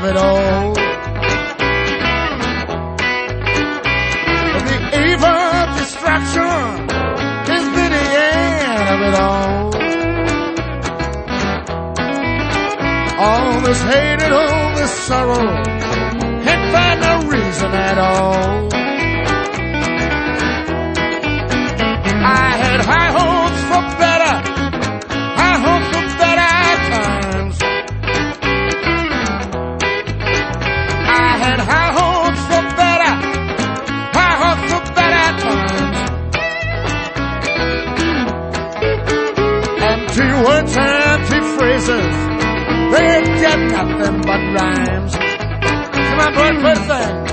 it all. The evil destruction is the end of it all. All this hate and all this sorrow, can't find no reason at all. I had high hopes for better, high hopes for better times. I had high hopes for better, high hopes for better times. Empty words, empty phrases, they get nothing but rhymes. Come on, boy, first thing.